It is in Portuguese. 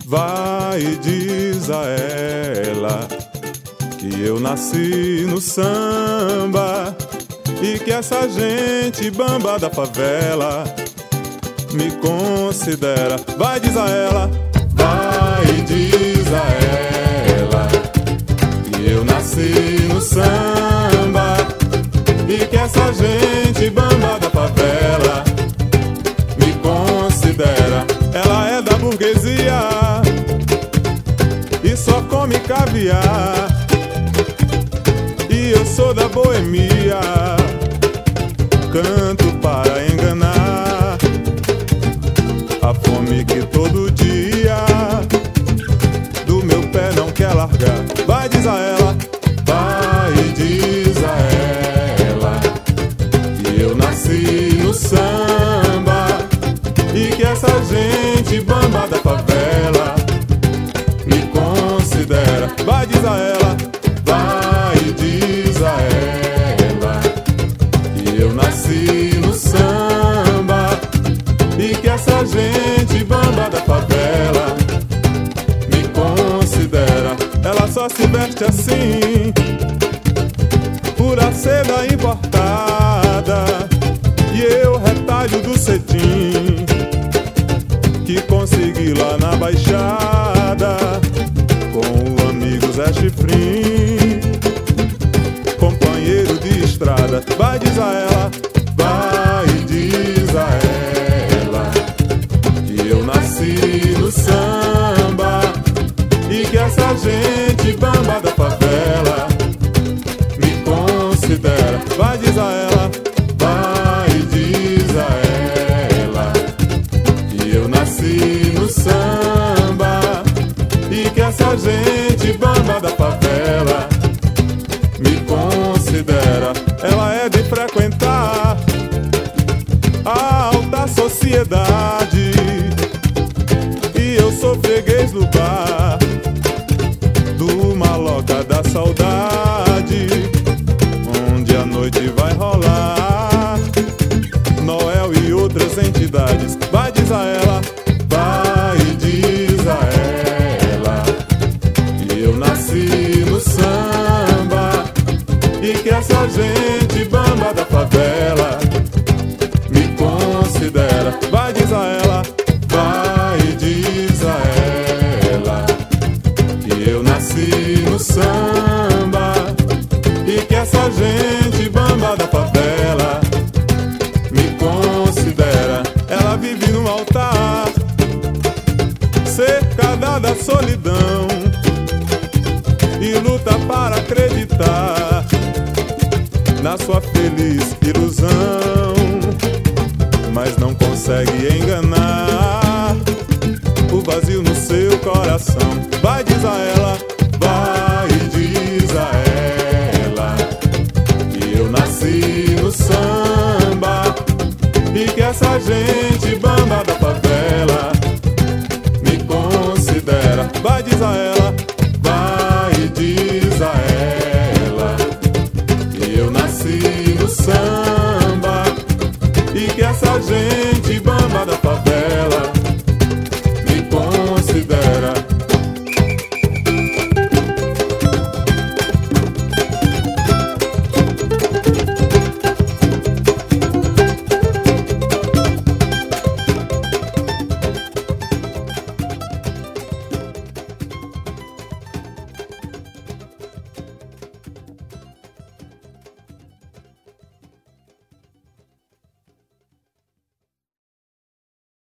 Vai e diz a ela que eu nasci no samba e que essa gente bamba da favela me considera. Vai, diz a ela, vai e diz a ela que eu nasci no samba e que essa gente bamba da favela me considera. Ela é da burguesia e só come caviar, e eu sou da boemia, canto para enganar a fome que todo dia do meu pé não quer largar. Vai, diz a ela, vai e diz a ela que eu nasci no samba e que essa gente bamba da favela me considera. Vai, diz a ela, vai e diz a ela que eu nasci no samba e que essa gente bamba da favela me considera. Ela só se veste assim por a seda importada e eu retalho do cetim que consegui lá na Baixada com o amigo Zé Chifrim, companheiro de estrada. Vai, diz a ela, vai e diz a ela que eu nasci no samba e que essa gente bamba da favela me considera. Vai, diz a ela, vai e diz a ela que eu nasci no samba e que essa gente bamba da favela me considera. Ela é de frequentar a alta sociedade e eu sou freguês do bar do Maloca da Saudade, onde a noite vai rolar Noel e outras entidades. Vai, diz a ela, vai e diz a ela que eu nasci no samba e que essa gente bamba da favela me considera. Vai, diz a ela, vai e diz a ela que eu nasci no samba e que essa gente bamba da favela me considera. Ela vive no altar, cercada da solidão, e luta para acreditar na sua feliz ilusão, mas não consegue enganar o vazio no seu coração. Vai, diz a ela, vai e diz a ela que eu nasci no samba e que essa gente bamba